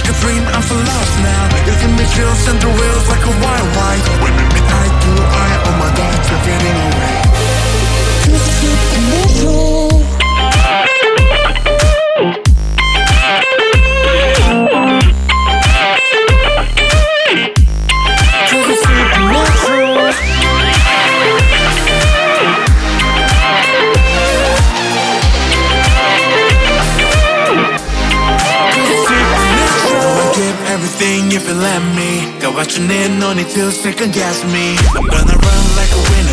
a dream, I'm so lost now. You give me chills and thrills like a wild ride. When we meet eye to eye, oh my God, you're fading away. This is supernatural. Everything if you let me. Got what you need, no need to second guess me. I'm gonna run like a winner.